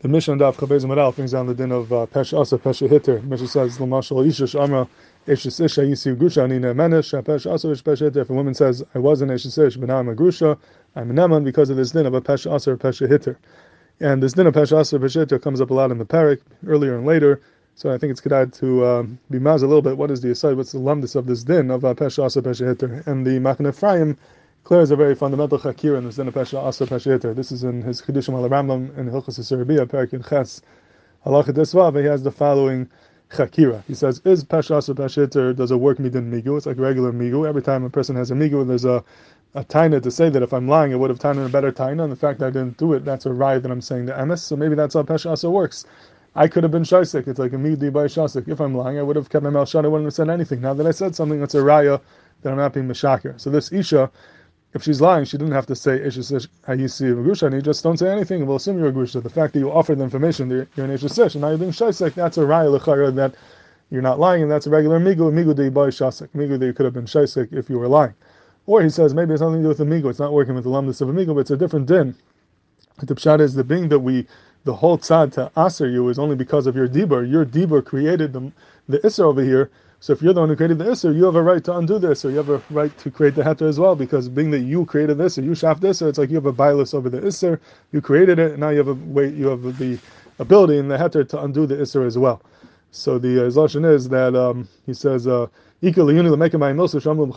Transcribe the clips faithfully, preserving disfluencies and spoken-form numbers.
The Mishnah Daf Chabez Maral brings down the din of uh, Pesha Asa, Pesha Hitter. The Mishnah says, L'mashal Isha Shamra, Eshes Isha Yisi Grusha, Ani Ne'menesh, Pesha Asa, Pesha Hitter. If a woman says, I was an Eshes Ish, but now I'm a Grusha, I'm a Neman, because of this din of a Pesha Asa or Pesha Hitter. And this din of Pesha Asa or Pesha Hitter comes up a lot in the Parak, earlier and later. So I think it's good to uh, be maz a little bit. What is the aside? What's the lumdus of this din of uh, Pesha Asa, Pesha Hitter? And the Machne Ephraim clears a very fundamental chakir in this din of Pesha Asa, Pesha Hitter. This is in his Chidushim al Rambam in Hilchos Yisrael, Parak in Ches. Halacha Desvav, he has the following chakira. He says, is Pesha Asa, Pesha Hitter, does it work midin migu? It's like regular migu. Every time a person has a migu, there's a a taina to say that if I'm lying, I would have taina a better taina, and the fact that I didn't do it, that's a raya that I'm saying the emes. So maybe that's how Pesha Asa works. I could have been shaisik. It's like a migdi by shasik. If I'm lying, I would have kept my mouth shut. I wouldn't have said anything. Now that I said something, that's a raya that I'm not being mishaker. So this isha, if she's lying, she didn't have to say isha sish hayisi v'grusha, and you just don't say anything, and we'll assume you're a grusha. The fact that you offered the information that you're an isha sish, and now you're being shaisik, that's a raya l'chara that you're not lying, and that's a regular migu, migu de by shasik, migu that you could have been shaisik if you were lying. Or he says maybe it's nothing to do with the migu. It's not working with the lumdus of a migu, but it's a different din. The pshat is the being that we. The whole tzad to aser you is only because of your dibur. Your dibur created the the isser over here. So if you're the one who created the isser, you have a right to undo this, or you have a right to create the heter as well. Because being that you created this, or you shaft this, or it's like you have a bias over the isser. You created it, and now you have a way, you have the ability in the heter to undo the isser as well. So the lashon uh, is that um, he says. Uh, If you're lying, it's not working with the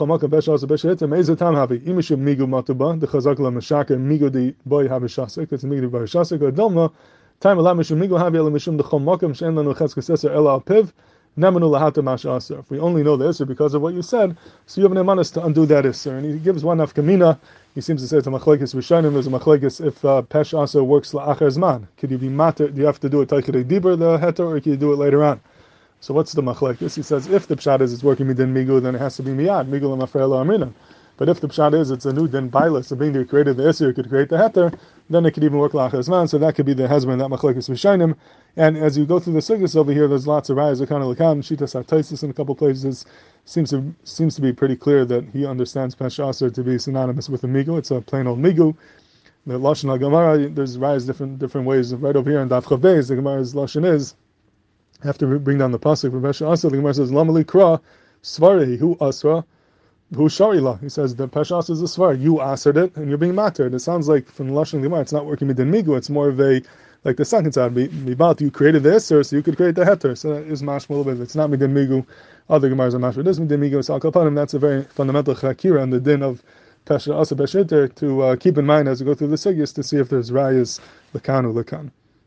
Isser. If we only know the Isser because of what you said, so you have an emanis to undo that Isser. And he gives one afkamina. He seems to say it's a machlekes rishonim. There's a machlekes if uh, Pesha Asa works la'achar zman. Could you be mater? Do you have to do it taichidei dibur the heter, or can you do it later on? So what's the machlekes? He says if the pshat is it's working midin migu, then it has to be miyad migu l'mafrei lo amrinan. But if the pshat is it's a new din bailus, so being that you created the Isser, you could create the heter, then it could even work la'achar zman. So that could be the hezbollah that machlekes rishonim. And as you go through the sugyas over here, there's lots of rayas. Akana l'kan shitas hataisis in a couple places seems to seems to be pretty clear that he understands Pesha Asa to be synonymous with a migu. It's a plain old migu. The lashon Gemara, there's rayas different different ways. Right over here in Daf Chavez, the Gemara's lashon is. I have to bring down the pasuk from Pesha Asa. The Gemara says, "Lamali kra svarei hu asra hu sharila." He says the Pesha Asa is a svar. You answered it, and you're being matered. It sounds like from the lashon Gemara, it's not working midin migu. It's more of a like the second side. Mibat, you created the Isser, so you could create the heter. So that is mashma a little bit. It's not midin migu. Other Gemaras are mashma. It is midin migu. So al that's a very fundamental chakira and the din of Pesha Asa Pesha Hitter to uh, keep in mind as we go through the sugyas to see if there's rayas lekanu lekan.